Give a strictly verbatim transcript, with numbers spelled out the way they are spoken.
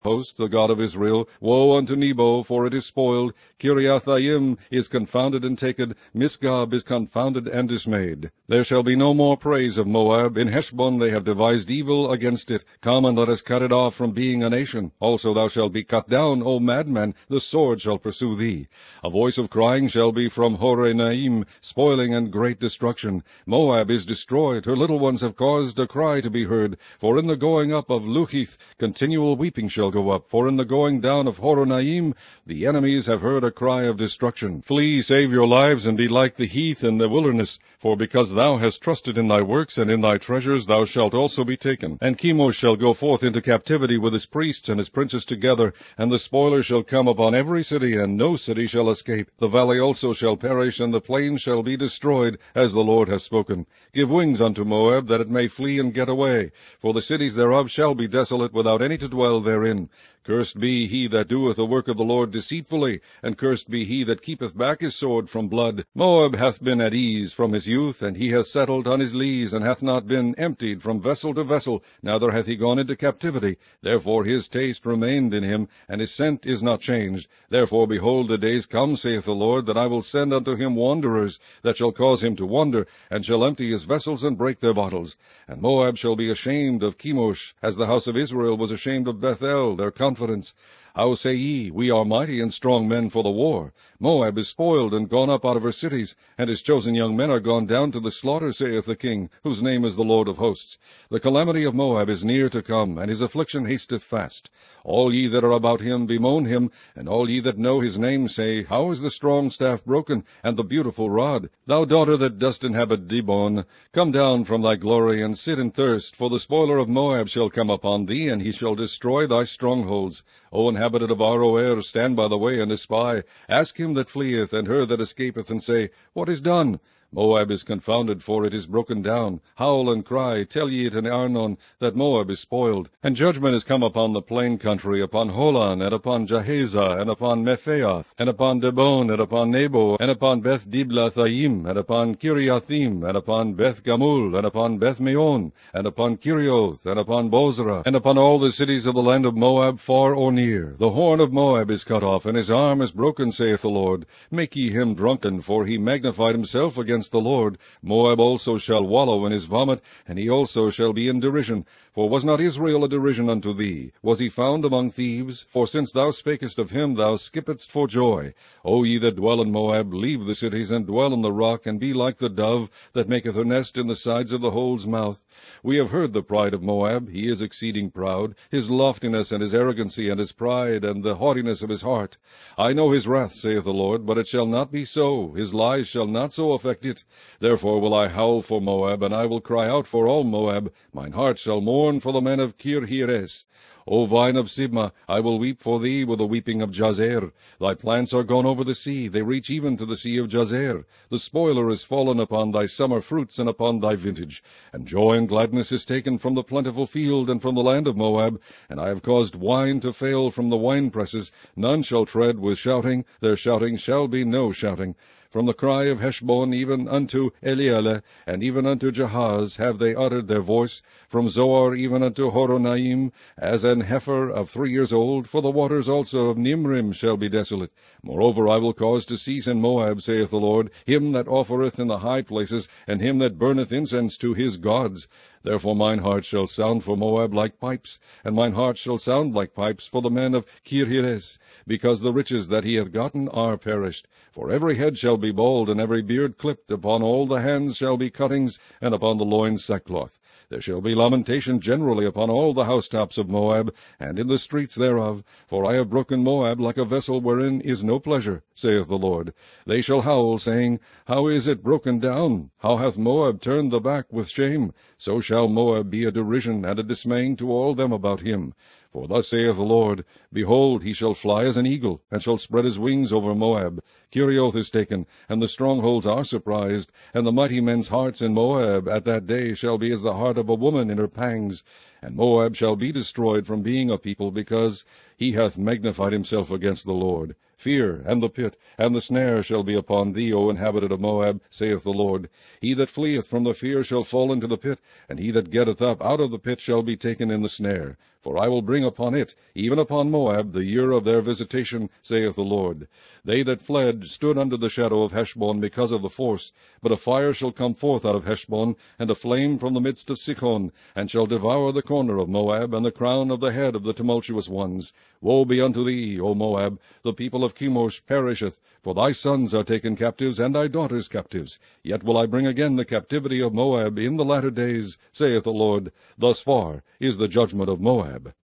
host, the God of Israel. Woe unto Nebo, for it is spoiled. Kiriathaim is confounded and taken. Misgab is confounded and dismayed. There shall be no more praise of Moab. In Heshbon they have devised evil against it. Come and let us cut it off from being a nation. Also thou shalt be cut down, O madman. The sword shall pursue thee. A voice of crying shall be from Horonaim, spoiling and great destruction. Moab is destroyed. Her little ones have caused a cry to be heard. For in the going up of Luhith continual weeping shall go up. For in the going down of Horonaim the enemies have heard a cry of destruction. Flee, save your lives, and be like the heath in the wilderness. For because thou hast trusted in thy works and in thy treasures, thou shalt also be taken. And Chemosh shall go forth into captivity with his priests and his princes together, and the spoiler shall come upon every city, and no city shall escape. The valley also shall perish, and the plain shall be destroyed, as the Lord hath spoken. Give wings unto Moab, that it may flee and get away. For the cities thereof shall be desolate, without any to dwell therein. Cursed be he that doeth the work of the Lord deceitfully, and cursed be he that keepeth back his sword from blood. Moab hath been at ease from his youth, and he hath settled on his lees, and hath not been emptied from vessel to vessel, neither hath he gone into captivity. Therefore his taste remained in him, and his scent is not changed. Therefore, behold, the days come, saith the Lord, that I will send unto him wanderers, that shall cause him to wander, and shall empty his vessels and break their bottles. And Moab shall be ashamed of Chemosh, as the house of Israel was ashamed of Bethel, their confidence. How say ye, we are mighty and strong men for the war? Moab is spoiled and gone up out of her cities, and his chosen young men are gone down to the slaughter, saith the King, whose name is the Lord of hosts. The calamity of Moab is near to come, and his affliction hasteth fast. All ye that are about him bemoan him, and all ye that know his name say, How is the strong staff broken, and the beautiful rod? Thou daughter that dost inhabit Dibon, come down from thy glory, and sit in thirst, for the spoiler of Moab shall come upon thee, and he shall destroy thy strongholds. O inhabitant of Aroer, stand by the way and espy. Ask him that fleeth, and her that escapeth, and say, What is done? Moab is confounded, for it is broken down. Howl and cry, tell ye it in Arnon, that Moab is spoiled. And judgment is come upon the plain country, upon Holon, and upon Jahazah, and upon Mephaath, and upon Dibon, and upon Nebo, and upon Beth Diblathaim, and upon Kiriathim, and upon Beth Gamul, and upon Beth Meon, and upon Kirioth, and upon Bozrah, and upon all the cities of the land of Moab, far or near. The horn of Moab is cut off, and his arm is broken, saith the Lord. Make ye him drunken, for he magnified himself against the Lord. Moab also shall wallow in his vomit, and he also shall be in derision. For was not Israel a derision unto thee? Was he found among thieves? For since thou spakest of him, thou skippedst for joy. O ye that dwell in Moab, leave the cities, and dwell in the rock, and be like the dove that maketh her nest in the sides of the hole's mouth. We have heard the pride of Moab. He is exceeding proud, his loftiness and his arrogancy, and his pride, and the haughtiness of his heart. I know his wrath, saith the Lord, but it shall not be so. His lies shall not so affect it. Therefore will I howl for Moab, and I will cry out for all Moab. Mine heart shall mourn for the men of Kirheres. O vine of Sibmah, I will weep for thee with the weeping of Jazer. Thy plants are gone over the sea, they reach even to the sea of Jazer. The spoiler is fallen upon thy summer fruits and upon thy vintage. And joy and gladness is taken from the plentiful field and from the land of Moab. And I have caused wine to fail from the winepresses. None shall tread with shouting, their shouting shall be no shouting. From the cry of Heshbon even unto Elealeh, and even unto Jahaz have they uttered their voice, from Zoar even unto Horonaim, as an heifer of three years old, for the waters also of Nimrim shall be desolate. Moreover, I will cause to cease in Moab, saith the Lord, him that offereth in the high places, and him that burneth incense to his gods. Therefore mine heart shall sound for Moab like pipes, and mine heart shall sound like pipes for the men of Kirheres, because the riches that he hath gotten are perished. For every head shall be bald, and every beard clipped, upon all the hands shall be cuttings, and upon the loins sackcloth. There shall be lamentation generally upon all the housetops of Moab, and in the streets thereof, for I have broken Moab like a vessel wherein is no pleasure, saith the Lord. They shall howl, saying, How is it broken down? How hath Moab turned the back with shame? So shall Moab be a derision and a dismaying to all them about him. For thus saith the Lord, Behold, he shall fly as an eagle, and shall spread his wings over Moab. Kirioth is taken, and the strongholds are surprised, and the mighty men's hearts in Moab at that day shall be as the heart of a woman in her pangs. And Moab shall be destroyed from being a people, because he hath magnified himself against the Lord. Fear, and the pit, and the snare shall be upon thee, O inhabitant of Moab, saith the Lord. He that fleeth from the fear shall fall into the pit, and he that getteth up out of the pit shall be taken in the snare. For I will bring upon it, even upon Moab, the year of their visitation, saith the Lord. They that fled stood under the shadow of Heshbon because of the force. But a fire shall come forth out of Heshbon, and a flame from the midst of Sichon, and shall devour the corner of Moab, and the crown of the head of the tumultuous ones. Woe be unto thee, O Moab! The people of Chemosh perisheth, for thy sons are taken captives, and thy daughters captives. Yet will I bring again the captivity of Moab in the latter days, saith the Lord. Thus far is the judgment of Moab.